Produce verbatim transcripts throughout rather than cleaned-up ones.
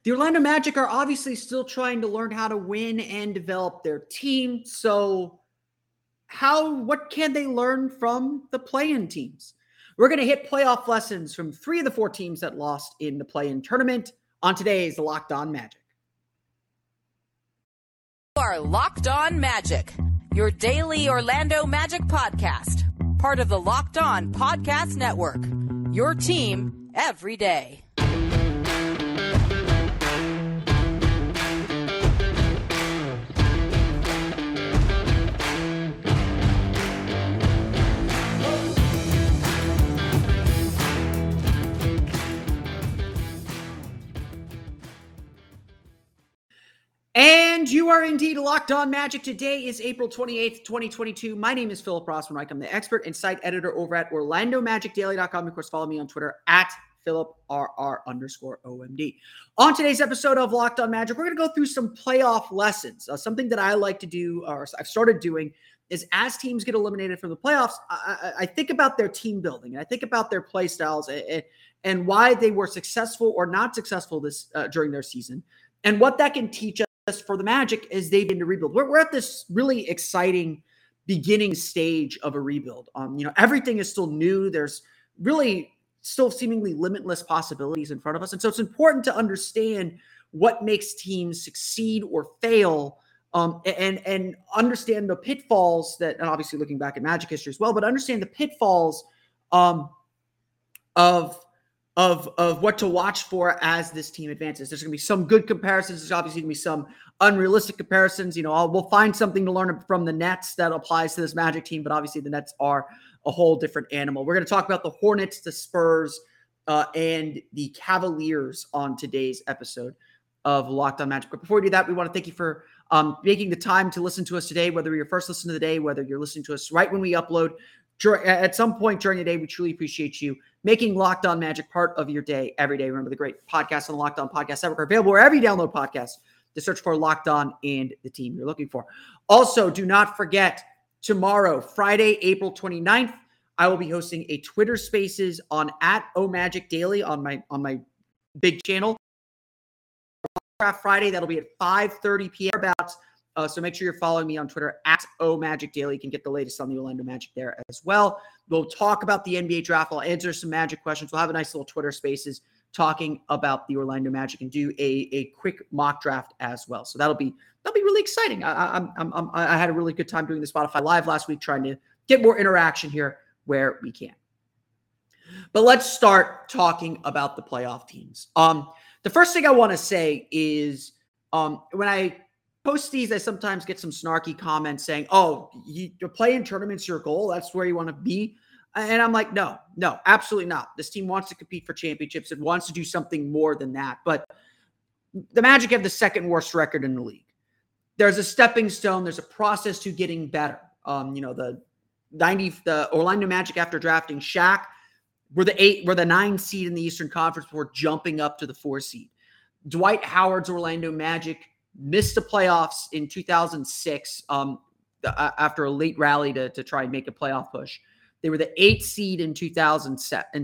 The Orlando Magic are obviously still trying to learn how to win and develop their team. So how, what can they learn from the play-in teams? We're going to hit playoff lessons from three of the four teams that lost in the play-in tournament on today's Locked On Magic. You are Locked On Magic, your daily Orlando Magic podcast, part of the Locked On Podcast Network, your team every day. And you are indeed Locked On Magic. Today is April twenty-eighth, twenty twenty-two. My name is Philip Rossman-Reich. I'm the expert and site editor over at Orlando Magic Daily dot com. Of course, follow me on Twitter at PhilipRR underscore OMD. On today's episode of Locked On Magic, we're going to go through some playoff lessons. Uh, something that I like to do, or I've started doing, is as teams get eliminated from the playoffs, I, I, I think about their team building, and I think about their play styles and, and why they were successful or not successful this uh, during their season, and what that can teach us for the Magic as they begin to rebuild. We're, we're at this really exciting beginning stage of a rebuild. Um, you know, everything is still new. There's really still seemingly limitless possibilities in front of us. And so it's important to understand what makes teams succeed or fail, um, and, and understand the pitfalls that, and obviously looking back at Magic history as well, but understand the pitfalls um, of Of, of what to watch for as this team advances. There's going to be some good comparisons. There's obviously going to be some unrealistic comparisons. You know, I'll, we'll find something to learn from the Nets that applies to this Magic team, but obviously the Nets are a whole different animal. We're going to talk about the Hornets, the Spurs, uh, and the Cavaliers on today's episode of Locked On Magic. But before we do that, we want to thank you for um, making the time to listen to us today, whether you're first listening to the day, whether you're listening to us right when we upload. At some point during the day, we truly appreciate you making Locked On Magic part of your day every day. Remember, the great podcasts on the Locked On Podcast Network are available wherever you download podcasts. To search for Locked On and the team you're looking for. Also, do not forget, tomorrow, Friday, April twenty-ninth, I will be hosting a Twitter Spaces on at OMagic Daily on my on my big channel. Friday, that'll be at five thirty p.m. about. Uh, so make sure you're following me on Twitter at OMagic Daily. You can get the latest on the Orlando Magic there as well. We'll talk about the N B A draft. I'll answer some Magic questions. We'll have a nice little Twitter Spaces talking about the Orlando Magic and do a, a quick mock draft as well. So that'll be that'll be really exciting. I, I'm, I'm, I'm I had a really good time doing the Spotify Live last week, trying to get more interaction here where we can. But let's start talking about the playoff teams. Um, the first thing I want to say is um, when I post these, I sometimes get some snarky comments saying, oh, you, you're playing tournaments, your goal, that's where you want to be. And I'm like, no, no, absolutely not. This team wants to compete for championships. It wants to do something more than that. But the Magic have the second worst record in the league. There's a stepping stone. There's a process to getting better. Um, you know, the ninety, the Orlando Magic after drafting Shaq were the eight, were the nine seed in the Eastern Conference before jumping up to the four seed. Dwight Howard's Orlando Magic missed the playoffs in two thousand six um, the, uh, after a late rally to, to try and make a playoff push. They were the eighth seed in two thousand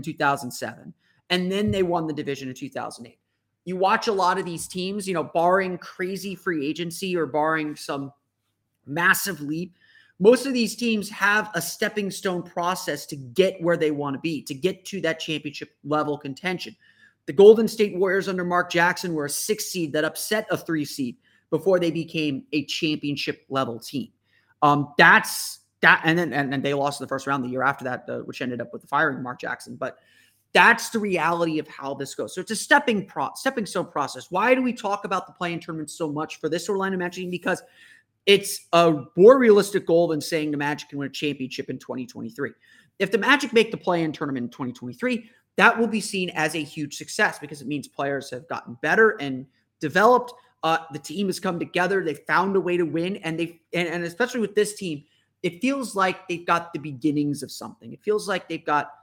seven, and then they won the division in two thousand eight. You watch a lot of these teams, you know, barring crazy free agency or barring some massive leap, most of these teams have a stepping stone process to get where they want to be, to get to that championship level contention. The Golden State Warriors under Mark Jackson were a six seed that upset a three seed before they became a championship level team. Um, that's that, and then and then they lost in the first round the year after that, uh, which ended up with the firing of Mark Jackson. But that's the reality of how this goes. So it's a stepping pro, stepping stone process. Why do we talk about the play-in tournament so much for this Orlando Magic team? Because it's a more realistic goal than saying the Magic can win a championship in twenty twenty-three. If the Magic make the play-in tournament in twenty twenty-three, that will be seen as a huge success because it means players have gotten better and developed. Uh, the team has come together. They found a way to win. And they, and, and especially with this team, it feels like they've got the beginnings of something. It feels like they've got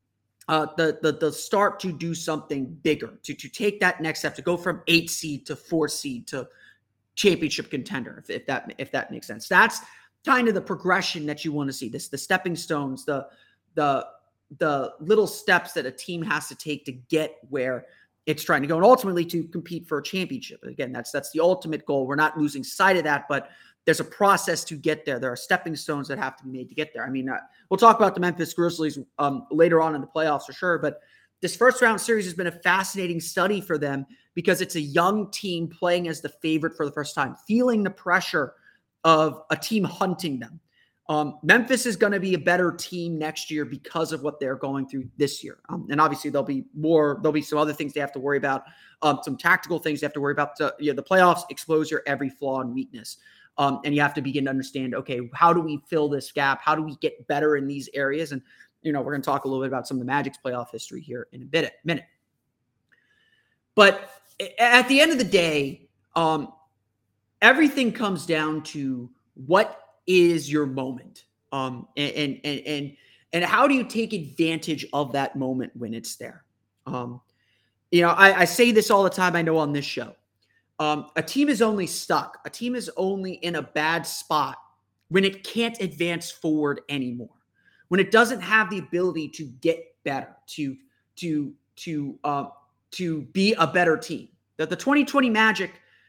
uh, the, the, the start to do something bigger, to, to take that next step, to go from eight seed to four seed to championship contender, if, if that, if that makes sense. That's kind of the progression that you want to see. This, the stepping stones, the, the, the little steps that a team has to take to get where it's trying to go and ultimately to compete for a championship. Again, that's that's the ultimate goal. We're not losing sight of that, but there's a process to get there. There are stepping stones that have to be made to get there. I mean, uh, we'll talk about the Memphis Grizzlies um, later on in the playoffs for sure, but this first round series has been a fascinating study for them because it's a young team playing as the favorite for the first time, feeling the pressure of a team hunting them. Um, Memphis is going to be a better team next year because of what they're going through this year. Um, and obviously there'll be more, there'll be some other things they have to worry about. Um, some tactical things they have to worry about. To, you know, the playoffs expose your every flaw and weakness. Um, and you have to begin to understand, okay, how do we fill this gap? How do we get better in these areas? And, you know, we're going to talk a little bit about some of the Magic's playoff history here in a bit, minute. But at the end of the day, um, everything comes down to what is your moment, um, and and and and how do you take advantage of that moment when it's there? Um, you know, I, I say this all the time. I know on this show, um, a team is only stuck. A team is only in a bad spot when it can't advance forward anymore, when it doesn't have the ability to get better, to to to uh, to be a better team. That the twenty twenty Magic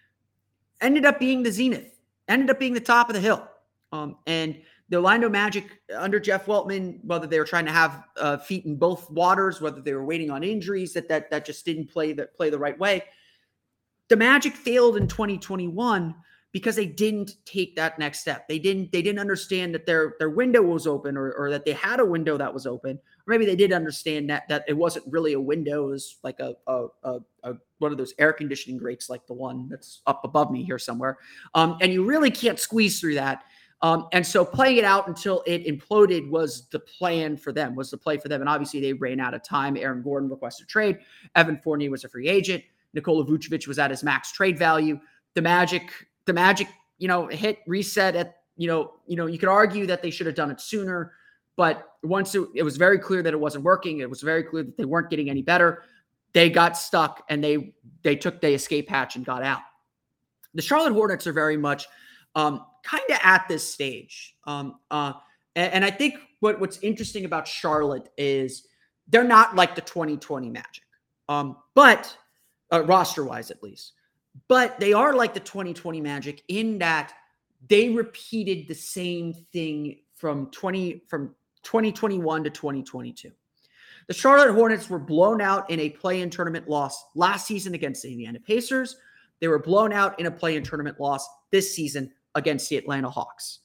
ended up being the zenith, ended up being the top of the hill. Um, and the Orlando Magic under Jeff Weltman, whether they were trying to have uh, feet in both waters, whether they were waiting on injuries that that that just didn't play that play the right way, the Magic failed in twenty twenty-one because they didn't take that next step. They didn't they didn't understand that their their window was open, or or that they had a window that was open, or maybe they did understand that that it wasn't really a window, it was like a a, a, a one of those air conditioning grates, like the one that's up above me here somewhere, um, and you really can't squeeze through that. Um, and so playing it out until it imploded was the plan for them, was the play for them. And obviously they ran out of time. Aaron Gordon requested trade. Evan Fournier was a free agent. Nikola Vucevic was at his max trade value. The Magic, the Magic, you know, hit reset at, you know, you know, you could argue that they should have done it sooner, but once it, it was very clear that it wasn't working, it was very clear that they weren't getting any better. They got stuck and they, they took the escape hatch and got out. The Charlotte Hornets are very much, um, kind of at this stage. Um, uh, and, and I think what, what's interesting about Charlotte is they're not like the twenty twenty Magic, um, but uh, roster-wise at least. But they are like the twenty twenty Magic in that they repeated the same thing from twenty from twenty twenty-one to twenty twenty-two. The Charlotte Hornets were blown out in a play-in tournament loss last season against the Indiana Pacers. They were blown out in a play-in tournament loss this season against the Atlanta Hawks.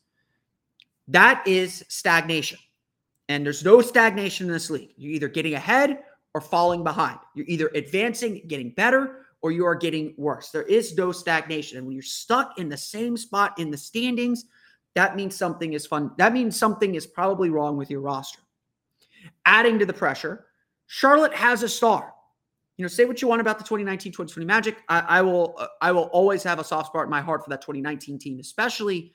That is stagnation. And there's no stagnation in this league. You're either getting ahead or falling behind. You're either advancing, getting better, or you are getting worse. There is no stagnation. And when you're stuck in the same spot in the standings, that means something is fun. That means something is probably wrong with your roster. Adding to the pressure, Charlotte has a star. You know, say what you want about the twenty nineteen twenty twenty Magic. I, I will uh, I will always have a soft spot in my heart for that twenty nineteen team, especially.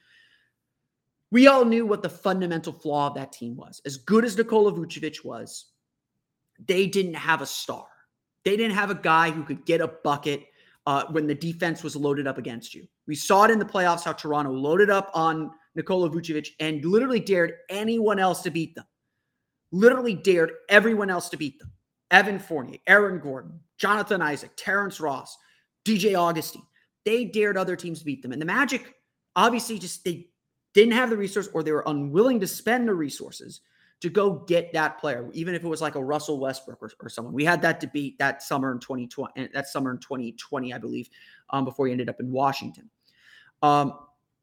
We all knew what the fundamental flaw of that team was. As good as Nikola Vucevic was, they didn't have a star. They didn't have a guy who could get a bucket uh, when the defense was loaded up against you. We saw it in the playoffs how Toronto loaded up on Nikola Vucevic and literally dared anyone else to beat them. Literally dared everyone else to beat them. Evan Fournier, Aaron Gordon, Jonathan Isaac, Terrence Ross, D J Augustine. They dared other teams to beat them. And the Magic, obviously, just they didn't have the resource, or they were unwilling to spend the resources to go get that player, even if it was like a Russell Westbrook or, or someone. We had that debate that summer in twenty twenty, that summer in twenty twenty, I believe, um, before he ended up in Washington. Um,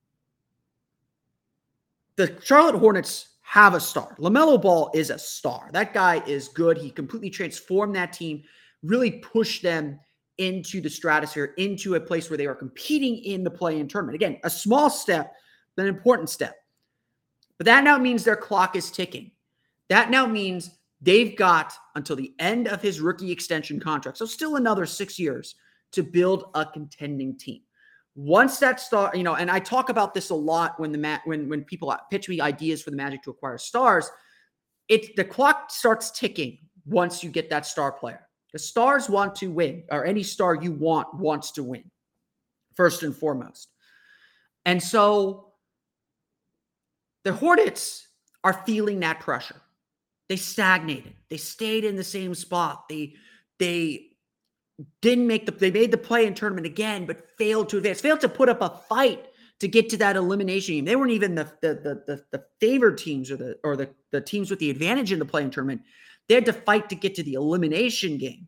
the Charlotte Hornets have a star. LaMelo Ball is a star. That guy is good. He completely transformed that team, really pushed them into the stratosphere, into a place where they are competing in the play-in tournament. Again, a small step, but an important step. But that now means their clock is ticking. That now means they've got until the end of his rookie extension contract, so still another six years, to build a contending team. Once that star, you know, and I talk about this a lot when the mat when when people pitch me ideas for the Magic to acquire stars, it's the clock starts ticking once you get that star player. The stars want to win, or any star you want wants to win, first and foremost. And so the Hornets are feeling that pressure. They stagnated. They stayed in the same spot. They they didn't make the, they made the play-in tournament again, but failed to advance, failed to put up a fight to get to that elimination game. They weren't even the the the the, the favored teams or the or the, the teams with the advantage in the play-in tournament. They had to fight to get to the elimination game.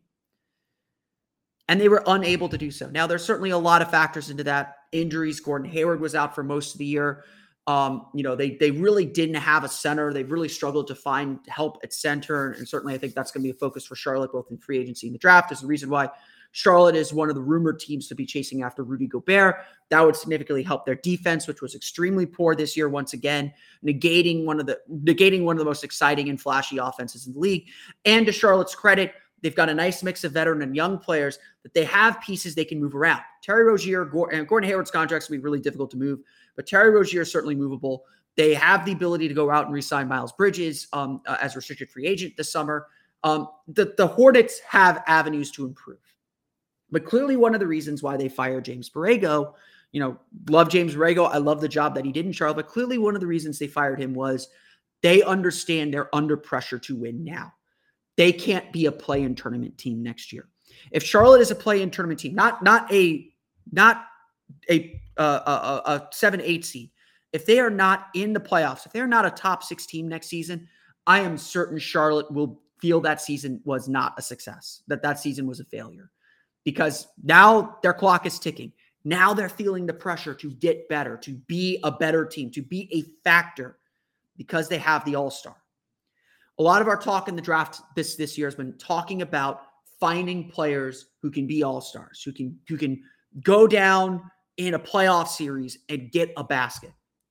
And they were unable to do so. Now, there's certainly a lot of factors into that. Injuries. Gordon Hayward was out for most of the year. Um, you know, they they really didn't have a center. They've really struggled to find help at center. And certainly I think that's going to be a focus for Charlotte, both in free agency and the draft. Is the reason why Charlotte is one of the rumored teams to be chasing after Rudy Gobert. That would significantly help their defense, which was extremely poor this year, once again, negating one of the negating one of the most exciting and flashy offenses in the league. And to Charlotte's credit, they've got a nice mix of veteran and young players that they have pieces they can move around. Terry Rozier and Gordon Hayward's contracts will be really difficult to move, but Terry Rozier is certainly movable. They have the ability to go out and re-sign Miles Bridges um, uh, as restricted free agent this summer. Um, the, the Hornets have avenues to improve. But clearly one of the reasons why they fired James Borrego, you know, love James Borrego. I love the job that he did in Charlotte, but clearly one of the reasons they fired him was they understand they're under pressure to win now. They can't be a play-in tournament team next year. If Charlotte is a play-in tournament team, not not a not a uh, a, a seven eight seed, if they are not in the playoffs, if they're not a top six team next season, I am certain Charlotte will feel that season was not a success, that that season was a failure, because now their clock is ticking. Now they're feeling the pressure to get better, to be a better team, to be a factor, because they have the all-star. A lot of our talk in the draft this, this year has been talking about finding players who can be all-stars, who can, who can go down in a playoff series and get a basket.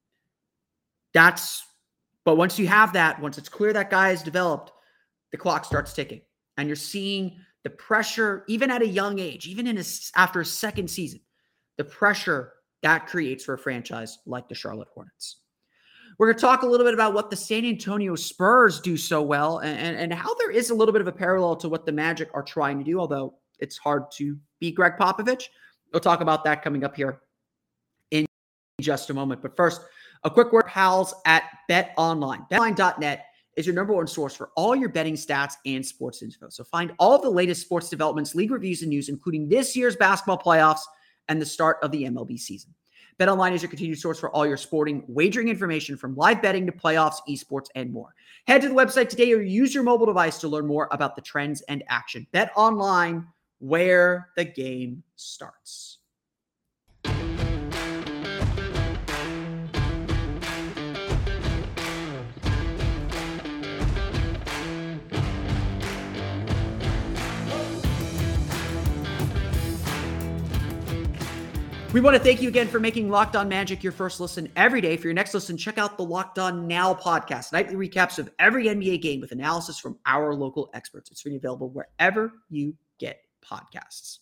That's, but once you have that, once it's clear that guy is developed, the clock starts ticking. And you're seeing the pressure, even at a young age, even in a, after a second season, the pressure that creates for a franchise like the Charlotte Hornets. We're going to talk a little bit about what the San Antonio Spurs do so well, and, and, and how there is a little bit of a parallel to what the Magic are trying to do, although it's hard to beat Greg Popovich. We'll talk about that coming up here in just a moment. But first, a quick word, pals at BetOnline. bet online dot net is your number one source for all your betting stats and sports info. So find all of the latest sports developments, league reviews, and news, including this year's basketball playoffs and the start of the M L B season. BetOnline is your continued source for all your sporting wagering information, from live betting to playoffs, esports, and more. Head to the website today or use your mobile device to learn more about the trends and action. BetOnline, where the game starts. We want to thank you again for making Locked On Magic your first listen every day. For your next listen, check out the Locked On Now podcast, nightly recaps of every N B A game with analysis from our local experts. It's free and available wherever you get podcasts.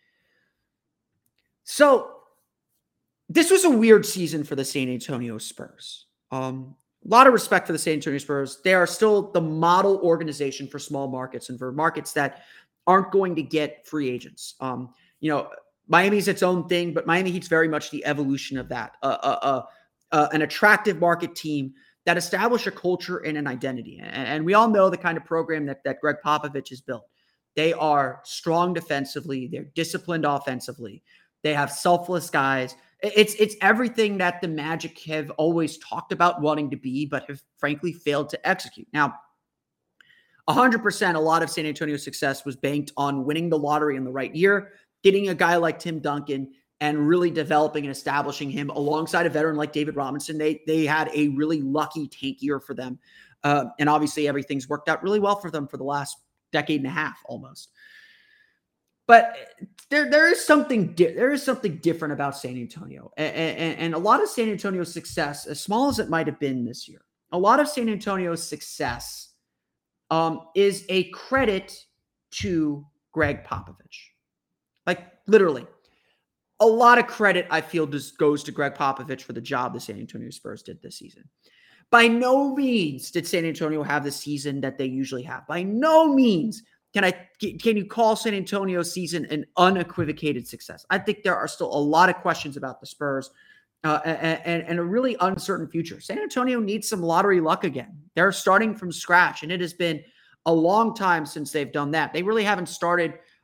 So this was a weird season for the San Antonio Spurs. Um, a lot of respect for the San Antonio Spurs. They are still the model organization for small markets and for markets that aren't going to get free agents. Um, you know, Miami's its own thing, but Miami Heat's very much the evolution of that. Uh, uh, uh, uh, an attractive market team that established a culture and an identity. And, and we all know the kind of program that, that Greg Popovich has built. They are strong defensively. They're disciplined offensively. They have selfless guys. It's, it's everything that the Magic have always talked about wanting to be, but have frankly failed to execute. Now, one hundred percent, a lot of San Antonio's success was banked on winning the lottery in the right year, getting a guy like Tim Duncan and really developing and establishing him alongside a veteran like David Robinson. They, they had a really lucky tank year for them. Uh, and obviously everything's worked out really well for them for the last decade and a half almost. But there, there is something, di- there is something different about San Antonio. And, and, and a lot of San Antonio's success, as small as it might have been this year, a lot of San Antonio's success um, is a credit to Greg Popovich. Like, literally, a lot of credit, I feel, just goes to Greg Popovich for the job the San Antonio Spurs did this season. By no means did San Antonio have the season that they usually have. By no means can I can you call San Antonio's season an unequivocated success. I think there are still a lot of questions about the Spurs uh, and, and a really uncertain future. San Antonio needs some lottery luck again. They're starting from scratch, and it has been a long time since they've done that. They really haven't started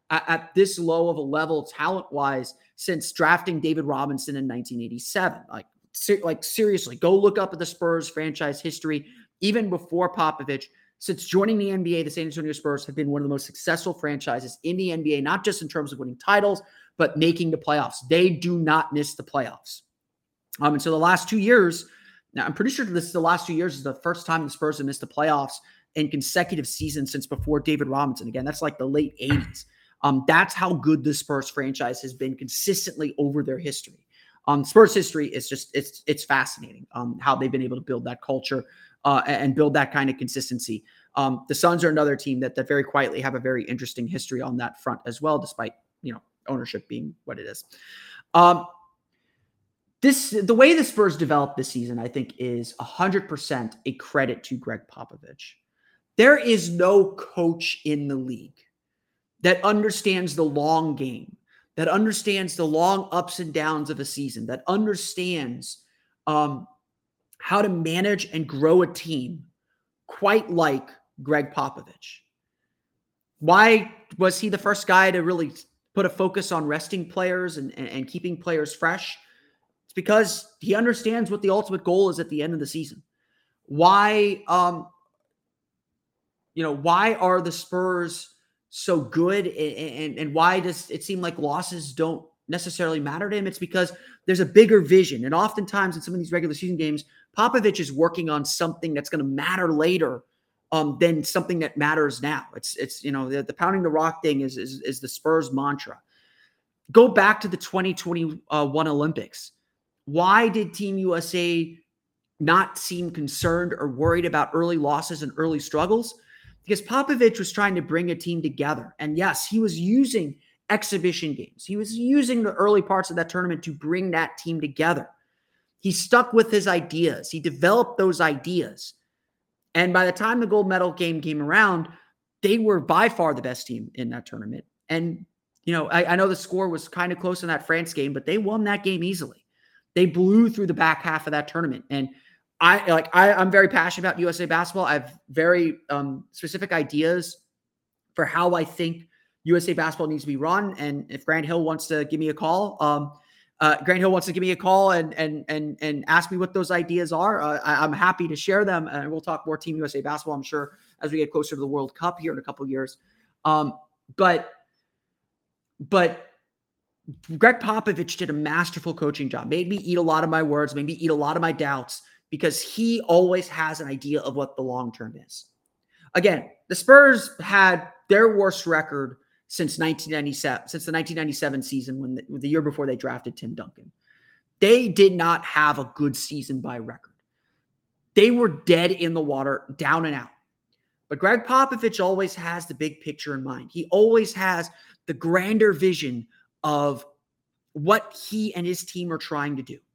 at, at this low of a level talent-wise since drafting David Robinson in nineteen eighty-seven. Like, ser- like seriously, go look up at the Spurs franchise history, even before Popovich. Since joining the N B A, the San Antonio Spurs have been one of the most successful franchises in the N B A, not just in terms of winning titles, but making the playoffs. They do not miss the playoffs. Um, and so the last two years, now I'm pretty sure this is the last two years is the first time the Spurs have missed the playoffs in consecutive seasons since before David Robinson. Again, that's like the late eighties. Um, that's how good the Spurs franchise has been consistently over their history. Um, Spurs history is just, it's it's fascinating um, how they've been able to build that culture uh, and build that kind of consistency. Um, the Suns are another team that, that very quietly have a very interesting history on that front as well, despite, you know, ownership being what it is. Um, this, the way the Spurs developed this season, I think, is one hundred percent a credit to Greg Popovich. There is no coach in the league that understands the long game, that understands the long ups and downs of a season, that understands um, how to manage and grow a team quite like Greg Popovich. Why was he the first guy to really put a focus on resting players and, and, and keeping players fresh? It's because he understands what the ultimate goal is at the end of the season. Why, um, you know, why are the Spurs so good, and, and, and why does it seem like losses don't necessarily matter to him? It's because there's a bigger vision. And oftentimes in some of these regular season games, Popovich is working on something that's going to matter later um, than something that matters now. It's, it's you know, the, the pounding the rock thing is, is, is the Spurs mantra. Go back to the twenty twenty-one Olympics. Why did Team U S A not seem concerned or worried about early losses and early struggles? Because Popovich was trying to bring a team together. And yes, he was using exhibition games. He was using the early parts of that tournament to bring that team together. He stuck with his ideas. He developed those ideas. And by the time the gold medal game came around, they were by far the best team in that tournament. And, you know, I, I know the score was kind of close in that France game, but they won that game easily. They blew through the back half of that tournament. And I like I, I'm very passionate about U S A basketball. I have very um, specific ideas for how I think U S A basketball needs to be run. And if Grant Hill wants to give me a call, um, uh, Grant Hill wants to give me a call and and and and ask me what those ideas are. Uh, I, I'm happy to share them, and we'll talk more Team U S A basketball, I'm sure, as we get closer to the World Cup here in a couple of years. Um, but but. Greg Popovich did a masterful coaching job, made me eat a lot of my words, made me eat a lot of my doubts, because he always has an idea of what the long term is. Again, the Spurs had their worst record since nineteen ninety-seven, since the nineteen ninety-seven season, when the, the year before they drafted Tim Duncan. They did not have a good season by record. They were dead in the water, down and out. But Greg Popovich always has the big picture in mind. He always has the grander vision of what he and his team are trying to do.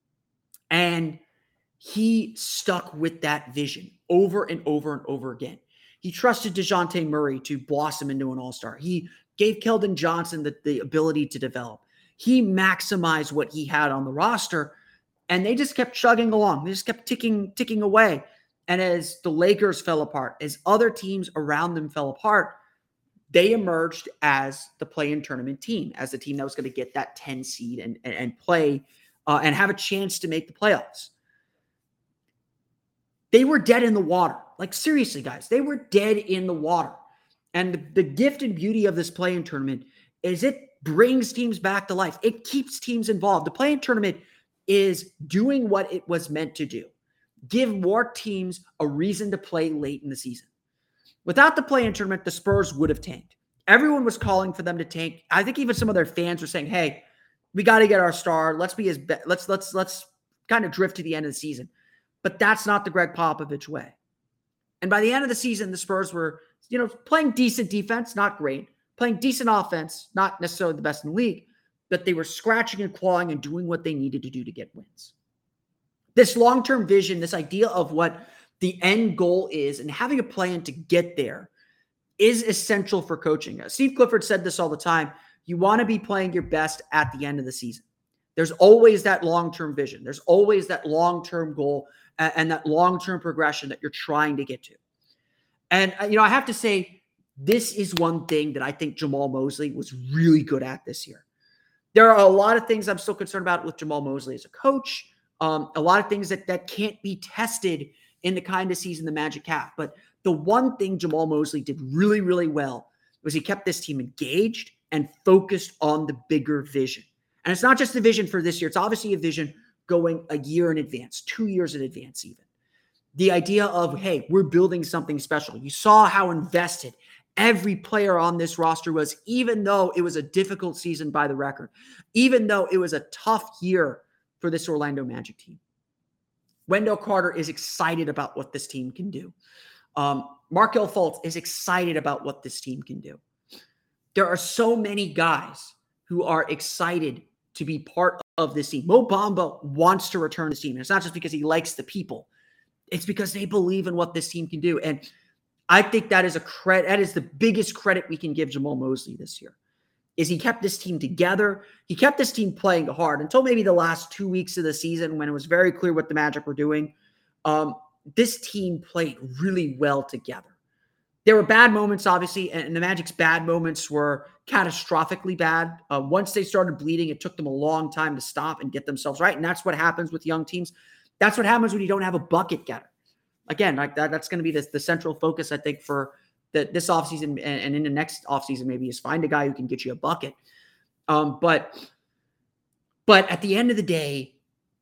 And he stuck with that vision over and over and over again. He trusted DeJounte Murray to blossom into an all-star. He gave Keldon Johnson the, the ability to develop. He maximized what he had on the roster, and they just kept chugging along. They just kept ticking, ticking away. And as the Lakers fell apart, as other teams around them fell apart, they emerged as the play-in tournament team, as the team that was going to get that ten seed and, and, and play uh, and have a chance to make the playoffs. They were dead in the water. Like, seriously, guys, they were dead in the water. And the, the gift and beauty of this play-in tournament is it brings teams back to life. It keeps teams involved. The play-in tournament is doing what it was meant to do. Give more teams a reason to play late in the season. Without the play-in tournament, the Spurs would have tanked. Everyone was calling for them to tank. I think even some of their fans were saying, "Hey, we got to get our star. Let's be as be- let's let's let's kind of drift to the end of the season." But that's not the Greg Popovich way. And by the end of the season, the Spurs were, you know, playing decent defense, not great, playing decent offense, not necessarily the best in the league, but they were scratching and clawing and doing what they needed to do to get wins. This long-term vision, this idea of what the end goal is and having a plan to get there is essential for coaching. Steve Clifford said this all the time. You want to be playing your best at the end of the season. There's always that long-term vision. There's always that long-term goal and, and that long-term progression that you're trying to get to. And, you know, I have to say, This is one thing that I think Jamal Mosley was really good at this year. There are a lot of things I'm still concerned about with Jamal Mosley as a coach. Um, a lot of things that, that can't be tested in the kind of season the Magic have. But the one thing Jamal Mosley did really, really well was he kept this team engaged and focused on the bigger vision. And it's not just the vision for this year. It's obviously a vision going a year in advance, two years in advance even. The idea of, hey, we're building something special. You saw how invested every player on this roster was, even though it was a difficult season by the record, even though it was a tough year for this Orlando Magic team. Wendell Carter is excited about what this team can do. Um, Markelle Fultz is excited about what this team can do. There are so many guys who are excited to be part of this team. Mo Bamba wants to return to this team. And it's not just because he likes the people. It's because they believe in what this team can do. And I think that is a credit. That is the biggest credit we can give Jamal Mosley this year, is he kept this team together. He kept this team playing hard until maybe the last two weeks of the season when it was very clear what the Magic were doing. Um, this team played really well together. There were bad moments, obviously, and the Magic's bad moments were catastrophically bad. Uh, once they started bleeding, it took them a long time to stop and get themselves right. And that's what happens with young teams. That's what happens when you don't have a bucket getter. Again, like that, that's going to be the, the central focus, I think, for the, this offseason and, and in the next offseason maybe, is find a guy who can get you a bucket. Um, but, but at the end of the day,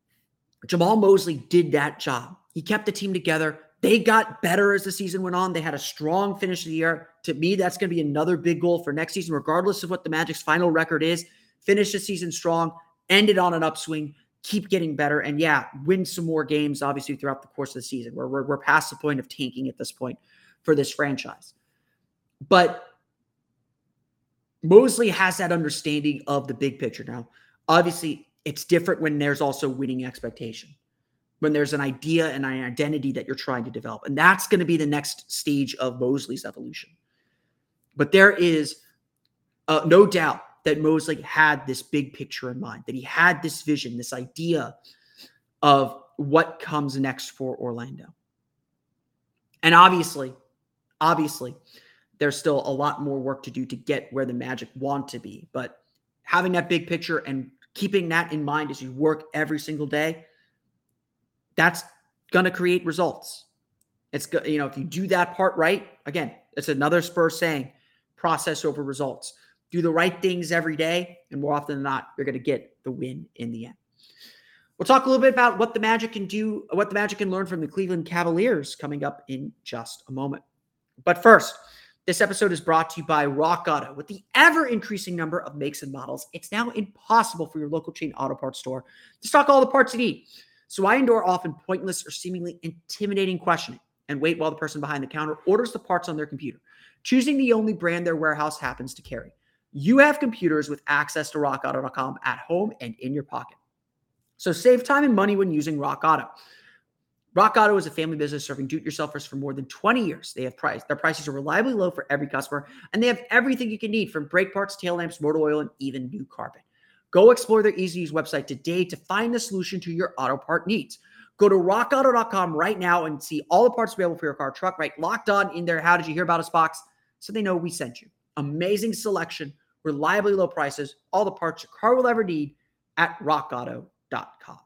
Jamal Mosley did that job. He kept the team together. They got better as the season went on. They had a strong finish of the year. To me, that's going to be another big goal for next season, regardless of what the Magic's final record is. Finish the season strong, end it on an upswing, keep getting better, and yeah, win some more games, obviously, throughout the course of the season. We're, we're, we're past the point of tanking at this point for this franchise. But Mosley has that understanding of the big picture. Now, obviously, it's different when there's also winning expectation, when there's an idea and an identity that you're trying to develop. And that's going to be the next stage of Mosley's evolution. But there is uh, no doubt that Mosley had this big picture in mind, that he had this vision, this idea of what comes next for Orlando. And obviously, obviously, there's still a lot more work to do to get where the Magic want to be. But having that big picture and keeping that in mind as you work every single day, that's going to create results. It's go, you know, if you do that part right, again, it's another Spurs saying, process over results. Do the right things every day, and more often than not, you're going to get the win in the end. We'll talk a little bit about what the Magic can do, what the Magic can learn from the Cleveland Cavaliers coming up in just a moment. But first, this episode is brought to you by Rock Auto. With the ever-increasing number of makes and models, it's now impossible for your local chain auto parts store to stock all the parts you need. So I endure often pointless or seemingly intimidating questioning and wait while the person behind the counter orders the parts on their computer, choosing the only brand their warehouse happens to carry. You have computers with access to rock auto dot com at home and in your pocket. So save time and money when using Rock Auto. Rock Auto is a family business serving do-it-yourselfers for more than twenty years. They have price. Their prices are reliably low for every customer, and they have everything you can need, from brake parts, tail lamps, motor oil, and even new carpet. Go explore their easy-to-use website today to find the solution to your auto part needs. Go to rock auto dot com right now and see all the parts available for your car, truck, right? Locked On in there. How did you hear about us box? So they know we sent you. Amazing selection, reliably low prices, all the parts your car will ever need at rock auto dot com.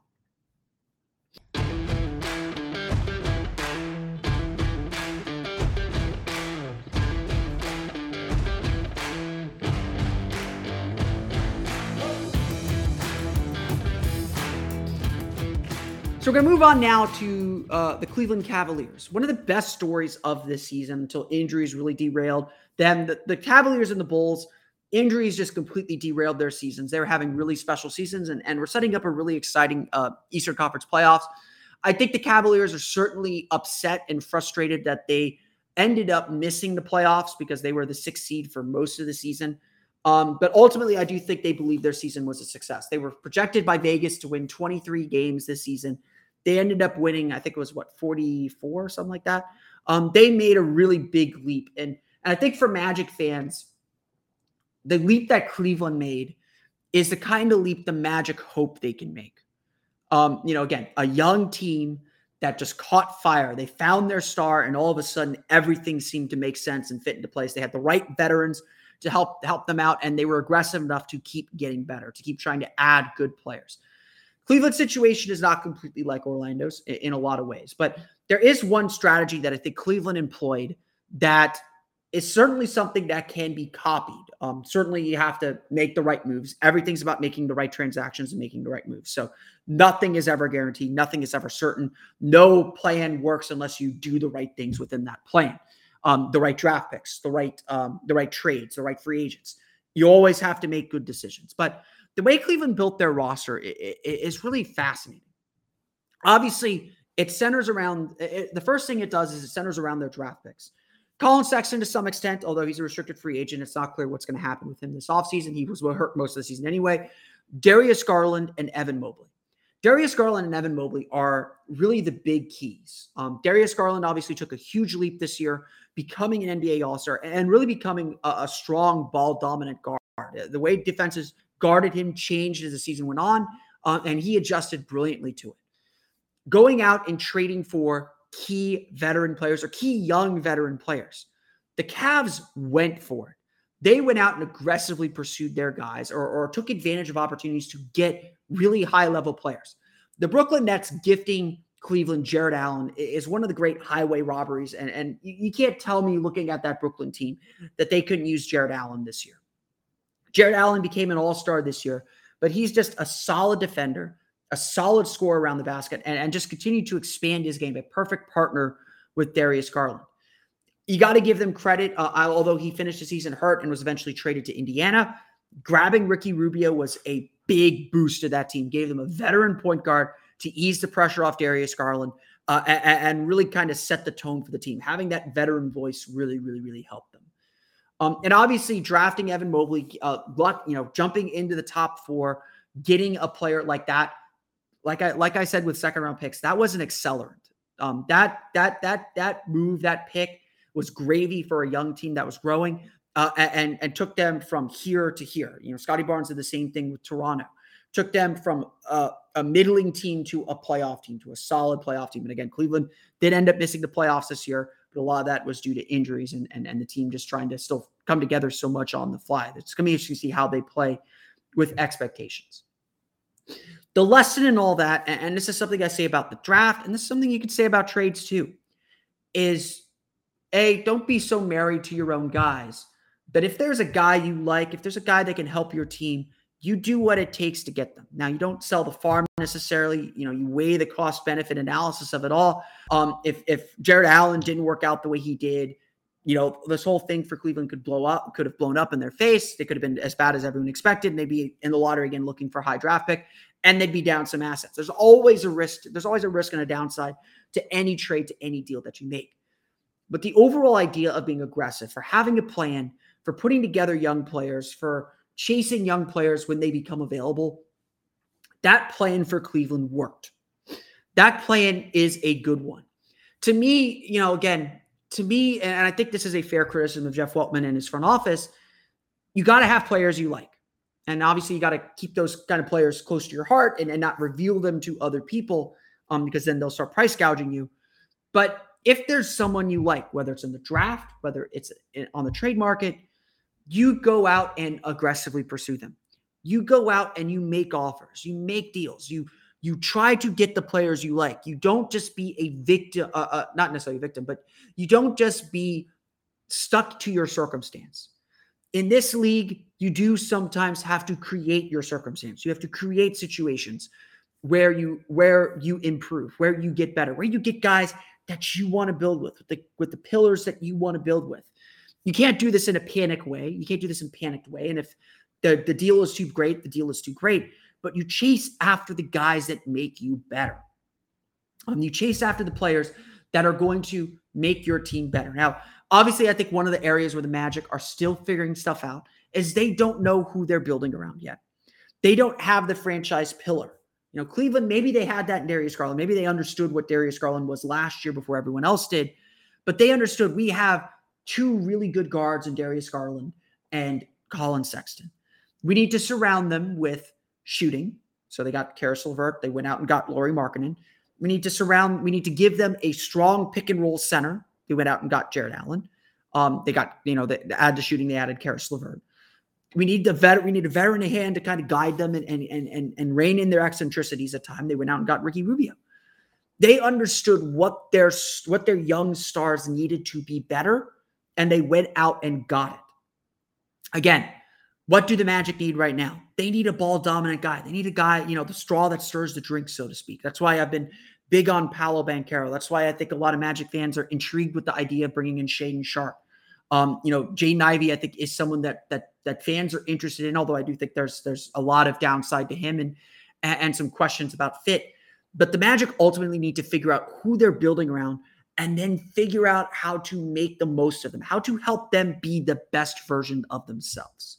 So we're going to move on now to uh, the Cleveland Cavaliers. One of the best stories of this season until injuries really derailed them. The, the Cavaliers and the Bulls, injuries just completely derailed their seasons. They were having really special seasons, and, and we're setting up a really exciting uh, Eastern Conference playoffs. I think the Cavaliers are certainly upset and frustrated that they ended up missing the playoffs because they were the sixth seed for most of the season. Um, but ultimately, I do think they believe their season was a success. They were projected by Vegas to win twenty-three games this season. They ended up winning, I think it was, what, forty-four or something like that. Um, they made a really big leap. And, and I think for Magic fans, the leap that Cleveland made is the kind of leap the Magic hope they can make. Um, you know, again, a young team that just caught fire. They found their star, and all of a sudden, everything seemed to make sense and fit into place. They had the right veterans to help help them out, and they were aggressive enough to keep getting better, to keep trying to add good players. Cleveland's situation is not completely like Orlando's in a lot of ways, but there is one strategy that I think Cleveland employed that is certainly something that can be copied. Um, certainly, you have to make the right moves. Everything's about making the right transactions and making the right moves. So nothing is ever guaranteed. Nothing is ever certain. No plan works unless you do the right things within that plan. Um, the right draft picks, the right, um, the right trades, the right free agents. You always have to make good decisions. But the way Cleveland built their roster is really fascinating. Obviously, it centers around it, the first thing it does is it centers around their draft picks. Colin Sexton, to some extent, although he's a restricted free agent, it's not clear what's going to happen with him this offseason. He was hurt most of the season anyway. Darius Garland and Evan Mobley. Darius Garland and Evan Mobley are really the big keys. Um, Darius Garland obviously took a huge leap this year, becoming an N B A All-Star and really becoming a, a strong ball-dominant guard. The way defenses guarded him changed as the season went on, uh, and he adjusted brilliantly to it. Going out and trading for key veteran players or key young veteran players, the Cavs went for it. They went out and aggressively pursued their guys or, or took advantage of opportunities to get really high-level players. The Brooklyn Nets gifting Cleveland Jarrett Allen is one of the great highway robberies, and, and you can't tell me looking at that Brooklyn team that they couldn't use Jarrett Allen this year. Jarrett Allen became an all-star this year, but he's just a solid defender, a solid scorer around the basket, and, and just continued to expand his game, a perfect partner with Darius Garland. You got to give them credit, uh, although he finished the season hurt and was eventually traded to Indiana. Grabbing Ricky Rubio was a big boost to that team, gave them a veteran point guard to ease the pressure off Darius Garland uh, and, and really kind of set the tone for the team. Having that veteran voice really, really, really helped them. Um, and obviously drafting Evan Mobley, uh, luck, you know, jumping into the top four, getting a player like that, like I like I said with second round picks, that was an accelerant. Um, that that that that move, that pick was gravy for a young team that was growing uh, and and took them from here to here. You know, Scotty Barnes did the same thing with Toronto. Took them from a, a middling team to a playoff team, to a solid playoff team. And again, Cleveland did end up missing the playoffs this year, but a lot of that was due to injuries and, and, and the team just trying to still come together so much on the fly. It's going to be interesting to see how they play with expectations. The lesson in all that, and this is something I say about the draft, and this is something you could say about trades too, is A, don't be so married to your own guys. But if there's a guy you like, if there's a guy that can help your team, you do what it takes to get them. Now, you don't sell the farm necessarily. You know, you weigh the cost-benefit analysis of it all. Um, if if Jarrett Allen didn't work out the way he did, you know, this whole thing for Cleveland could blow up, could have blown up in their face. They could have been as bad as everyone expected, and they'd be in the lottery again looking for a high draft pick, and they'd be down some assets. There's always a risk. There's always a risk and a downside to any trade, to any deal that you make. But the overall idea of being aggressive, for having a plan, for putting together young players, for chasing young players when they become available, that plan for Cleveland worked. That plan is a good one. To me, you know, again, to me, and I think this is a fair criticism of Jeff Weltman and his front office, you got to have players you like. And obviously you got to keep those kind of players close to your heart and, and not reveal them to other people um, because then they'll start price gouging you. But if there's someone you like, whether it's in the draft, whether it's in, on the trade market, you go out and aggressively pursue them. You go out and you make offers. You make deals. You you try to get the players you like. You don't just be a victim, uh, uh, not necessarily a victim, but you don't just be stuck to your circumstance. In this league, you do sometimes have to create your circumstance. You have to create situations where you where you improve, where you get better, where you get guys that you want to build with, with the, with the pillars that you want to build with. You can't do this in a panic way. You can't do this in a panicked way. And if the, the deal is too great, the deal is too great. But you chase after the guys that make you better. Um, you chase after the players that are going to make your team better. Now, obviously, I think one of the areas where the Magic are still figuring stuff out is they don't know who they're building around yet. They don't have the franchise pillar. You know, Cleveland, maybe they had that in Darius Garland. Maybe they understood what Darius Garland was last year before everyone else did. But they understood we have two really good guards in Darius Garland and Colin Sexton. We need to surround them with shooting. So they got Karis LeVert. They went out and got Lauri Markkanen. We need to surround, we need to give them a strong pick and roll center. They went out and got Jared Allen. Um, they got, you know, they, they add to shooting, they added Karis LeVert. We need the vet, we need a veteran in hand to kind of guide them and, and, and, and, and rein in their eccentricities at time. They went out and got Ricky Rubio. They understood what their, what their young stars needed to be better, and they went out and got it. Again, what do the Magic need right now? They need a ball-dominant guy. They need a guy, you know, the straw that stirs the drink, so to speak. That's why I've been big on Paolo Banchero. That's why I think a lot of Magic fans are intrigued with the idea of bringing in Shaedon Sharpe. Um, you know, Jaden Ivey, I think, is someone that that that fans are interested in, although I do think there's there's a lot of downside to him and, and some questions about fit. But the Magic ultimately need to figure out who they're building around and then figure out how to make the most of them, how to help them be the best version of themselves.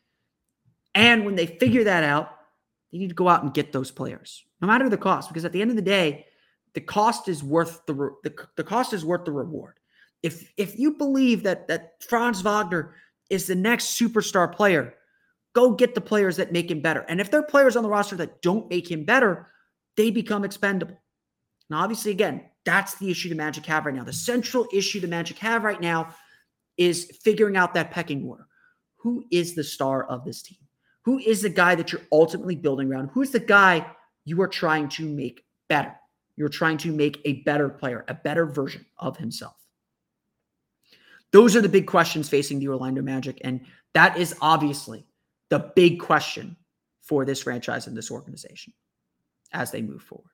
And when they figure that out, they need to go out and get those players, no matter the cost, because at the end of the day, the cost is worth the re- the, the cost is worth the reward. If if you believe that that Franz Wagner is the next superstar player, go get the players that make him better. And if there are players on the roster that don't make him better, they become expendable. Now, obviously, again, that's the issue the Magic have right now. The central issue the Magic have right now is figuring out that pecking order. Who is the star of this team? Who is the guy that you're ultimately building around? Who's the guy you are trying to make better? You're trying to make a better player, a better version of himself. Those are the big questions facing the Orlando Magic, and that is obviously the big question for this franchise and this organization as they move forward.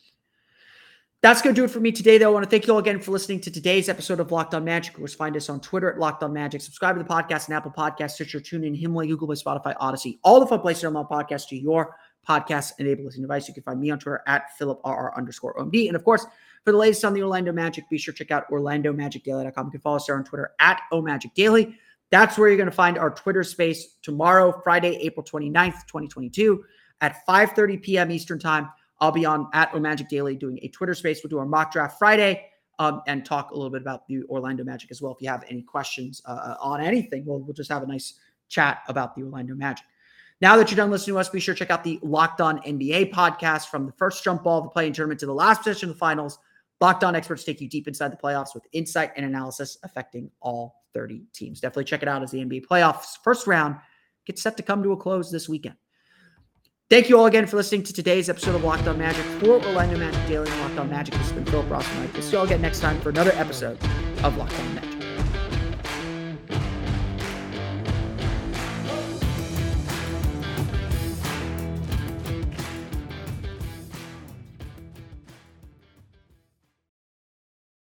That's going to do it for me today, though. I want to thank you all again for listening to today's episode of Locked On Magic. Of course, find us on Twitter at Locked On Magic. Subscribe to the podcast and Apple Podcasts, Stitcher, TuneIn, Himalaya, Google Play, Spotify, Odyssey. All the fun places on my podcast to your podcast-enabled listening device. You can find me on Twitter at PhilipRR underscore OMD. And, of course, for the latest on the Orlando Magic, be sure to check out Orlando Magic Daily dot com. You can follow us there on Twitter at OMagicDaily. That's where you're going to find our Twitter space tomorrow, Friday, April twenty-ninth, twenty twenty-two at five thirty p.m. Eastern Time. I'll be on at OMagic Daily doing a Twitter space. We'll do our mock draft Friday um, and talk a little bit about the Orlando Magic as well. If you have any questions uh, on anything, we'll, we'll just have a nice chat about the Orlando Magic. Now that you're done listening to us, be sure to check out the Locked On N B A podcast from the first jump ball of the play-in tournament to the last position of the finals. Locked On experts take you deep inside the playoffs with insight and analysis affecting all thirty teams. Definitely check it out as the N B A playoffs first round gets set to come to a close this weekend. Thank you all again for listening to today's episode of Locked On Magic. For Orlando Magic Daily and Locked On Magic, this has been Philip Rossman. We'll see you all again next time for another episode of Locked On Magic.